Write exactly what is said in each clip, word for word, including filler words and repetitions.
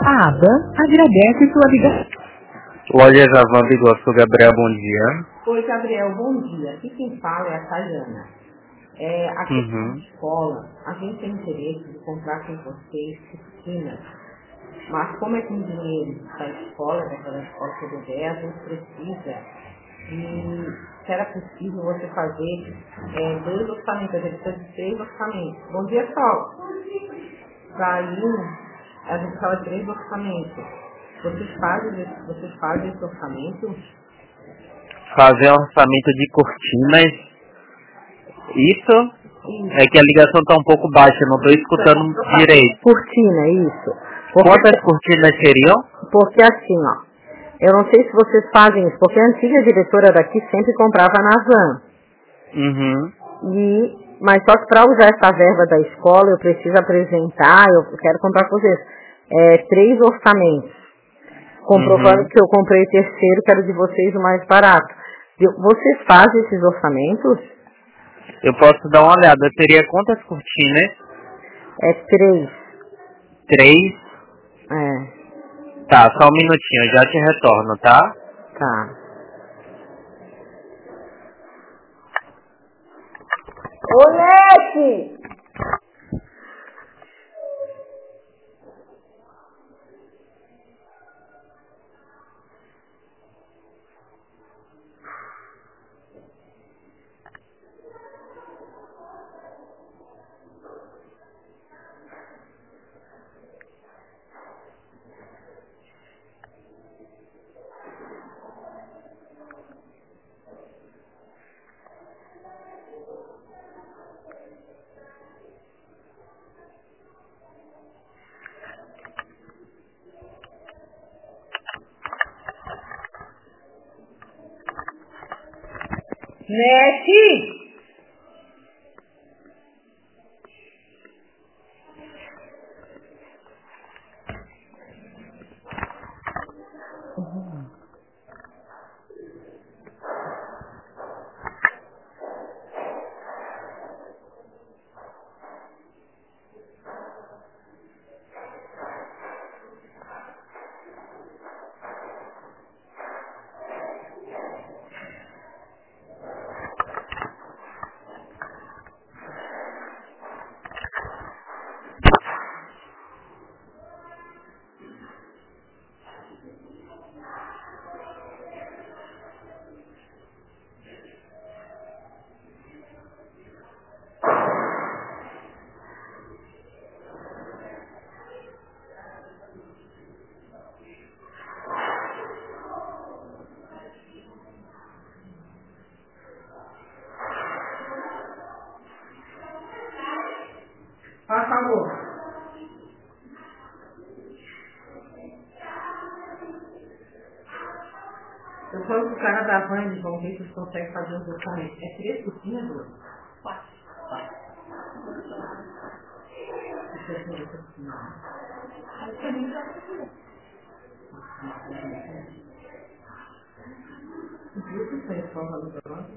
A aba agradece sua ligação. Lojas Avan Bigosco, Gabriel, bom dia. Oi, Gabriel, bom dia. Aqui quem fala é a Tayana. É, aqui Uhum. na escola, a gente tem interesse de comprar com vocês piscinas, mas como é com dinheiro da escola, daquela escola que eu der, a gente precisa e se era possível você fazer é, dois orçamentos, a gente precisa de três orçamentos. Bom dia, Sol. Daí, a gente fala de três orçamentos. Vocês fazem, vocês fazem esse orçamento? Fazer um orçamento de cortinas. Isso? Isso. É que a ligação está um pouco baixa, eu não estou escutando direito. Cortina, isso. Porque, Quantas cortinas seriam? porque assim, ó, eu não sei se vocês fazem isso, porque a antiga diretora daqui sempre comprava na van. Uhum. E, mas só que para usar essa verba da escola, eu preciso apresentar, eu quero comprar com vocês, é, três orçamentos. Comprovando Uhum. que eu comprei o terceiro, que era de vocês o mais barato. Eu- Vocês fazem esses orçamentos? Eu posso dar uma olhada. Seria quantas cortinas? É três. Três? É, Tá, só um minutinho, eu já te retorno, tá? tá. Ô, Nete! Nete! Por favor. Eu falo pro cara da van, eles vão ver se eles conseguem fazer os orçamentos. É três cortinas, dois? Quatro. Quatro. Deixa eu ver se não. O que você fez com a valor da nota?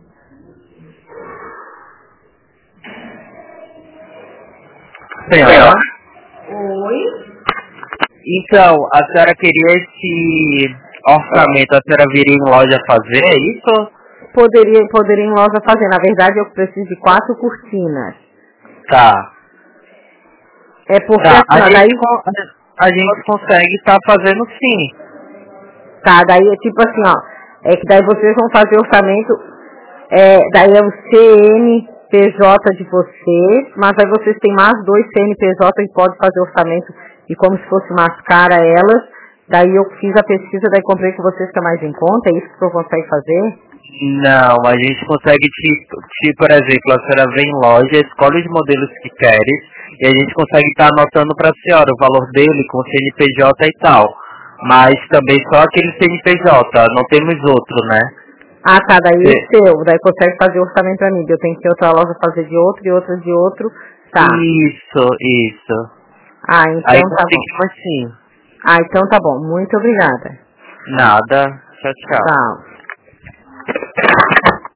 Senhora? Oi? Então, a senhora queria esse orçamento, a senhora viria em loja fazer, é isso? Poderia, poderia em loja fazer. Na verdade, eu preciso de quatro cortinas. Tá. É porque Tá, a assim, ó, gente, daí, con- a gente consegue estar fazendo sim. tá, daí é tipo assim, ó, é que daí vocês vão fazer orçamento, é, daí é o C N P J de vocês, mas aí vocês têm mais dois C N P J que podem fazer orçamento e como se fosse mascara elas, daí eu fiz a pesquisa, daí comprei com vocês que é mais em conta, é isso que eu consigo fazer? Não, a gente consegue, tipo, tipo, por exemplo, a senhora vem em loja, escolhe os modelos que queres, e a gente consegue estar anotando para a senhora o valor dele com C N P J e tal. Mas também só aquele C N P J, não temos outro, né? Ah, tá, daí É. o seu, daí consegue fazer orçamento pra mim, eu tenho que ir outra loja fazer de outro e outra de outro, tá. Isso, isso. Ah, então Aí tá bom. conseguimos sim. Ah, então tá bom, muito obrigada. Nada. Tchau, tchau. Tchau.